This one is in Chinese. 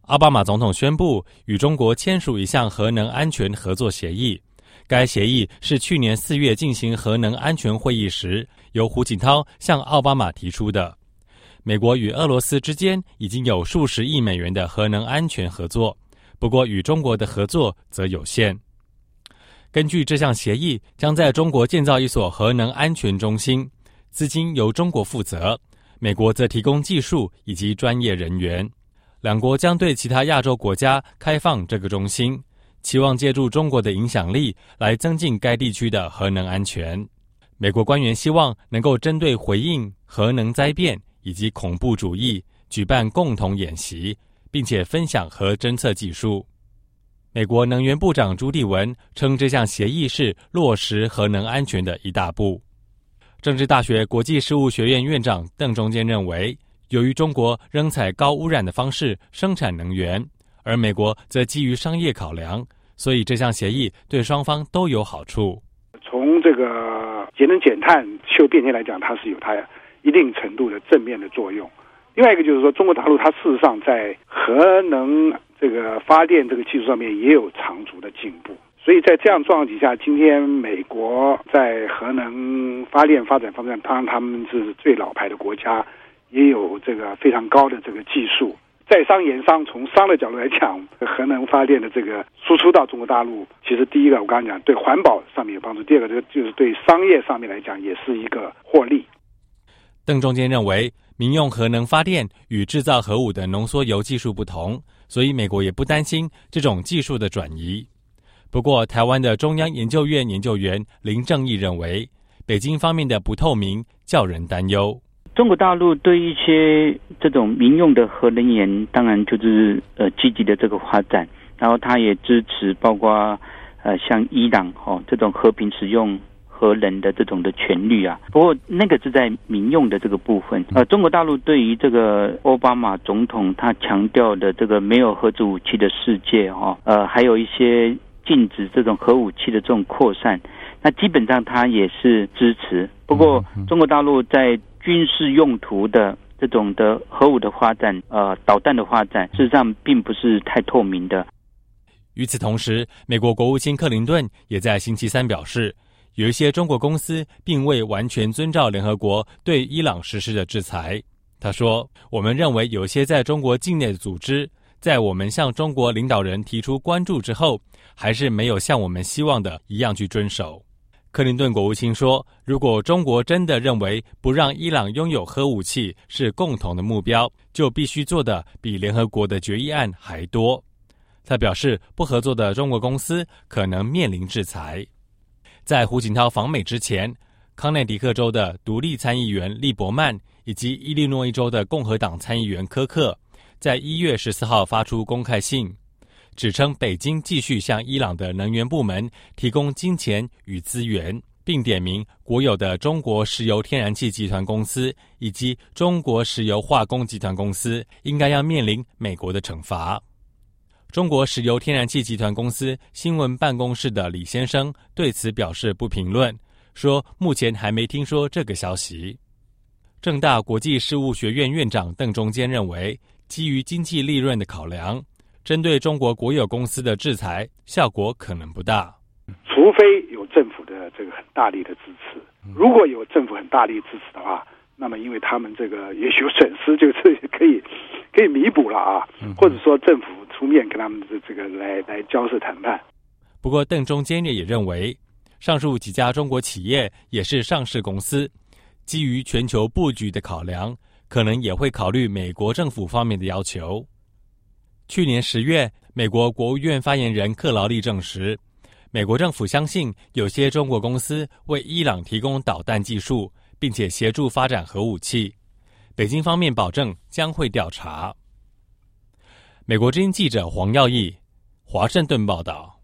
奥巴马总统宣布与中国签署一项核能安全合作协议。该协议是去年4月进行核能安全会议时，由胡锦涛向奥巴马提出的。美国与俄罗斯之间已经有数十亿美元的核能安全合作，不过与中国的合作则有限。根据这项协议，将在中国建造一所核能安全中心，资金由中国负责，美国则提供技术以及专业人员。两国将对其他亚洲国家开放这个中心，期望借助中国的影响力来增进该地区的核能安全。美国官员希望能够针对回应核能灾变以及恐怖主义，举办共同演习，并且分享核侦测技术。美国能源部长朱棣文称这项协议是落实核能安全的一大步。政治大学国际事务学院院长邓中坚认为，由于中国仍采高污染的方式生产能源，而美国则基于商业考量，所以这项协议对双方都有好处。 从这个节能减碳、气候变迁来讲，它是有它一定程度的正面的作用。另外一个就是说，中国大陆它事实上在核能这个发电这个技术上面也有长足的进步。所以在这样状况底下，今天美国在核能发电发展方面，当然他们是最老牌的国家，也有这个非常高的这个技术。在商言商，从商的角度来讲，核能发电的这个输出到中国大陆，其实第一个我刚刚讲对环保上面有帮助，第二个就是对商业上面来讲也是一个获利。 邓中坚认为，民用核能发电与制造核武的浓缩铀技术不同，所以美国也不担心这种技术的转移。不过，台湾的中央研究院研究员林正义认为，北京方面的不透明叫人担忧。 中国大陆对一些这种民用的核能源，当然就是积极的这个发展，然后他也支持包括像伊朗这种和平使用核能的这种的权利啊。不过那个是在民用的这个部分。中国大陆对于这个奥巴马总统他强调的这个没有核子武器的世界还有一些禁止这种核武器的这种扩散，那基本上他也是支持。不过中国大陆在军事用途的这种的核武的发展导弹的发展，事实上并不是太透明的。 与此同时，美国国务卿克林顿也在星期三表示，有一些中国公司并未完全遵照联合国对伊朗实施的制裁。他说，我们认为有些在中国境内的组织，在我们向中国领导人提出关注之后，还是没有像我们希望的一样去遵守。克林顿国务卿说，如果中国真的认为不让伊朗拥有核武器是共同的目标，就必须做的比联合国的决议案还多。他表示，不合作的中国公司可能面临制裁。在胡锦涛访美之前，康乃狄克州的独立参议员利伯曼以及伊利诺伊州的共和党参议员科克在1月14号发出公开信，指称北京继续向伊朗的能源部门提供金钱与资源，并点名国有的中国石油天然气集团公司以及中国石油化工集团公司应该要面临美国的惩罚。中国石油天然气集团公司新闻办公室的李先生对此表示不评论，说目前还没听说这个消息。政大国际事务学院院长邓中坚认为，基于经济利润的考量，针对中国国有公司的制裁效果可能不大， 除非有政府的这个很大力的支持。如果有政府很大力支持的话，那么因为他们这个也许有损失，就是可以弥补了啊，或者说政府出面跟他们这个来交涉谈判。 不过邓中坚也认为，上述几家中国企业也是上市公司，基于全球布局的考量，可能也会考虑美国政府方面的要求。去年10月，美国国务院发言人克劳利证实，美国政府相信有些中国公司为伊朗提供导弹技术，并且协助发展核武器。北京方面保证将会调查。美国之音记者黄耀义，华盛顿报道。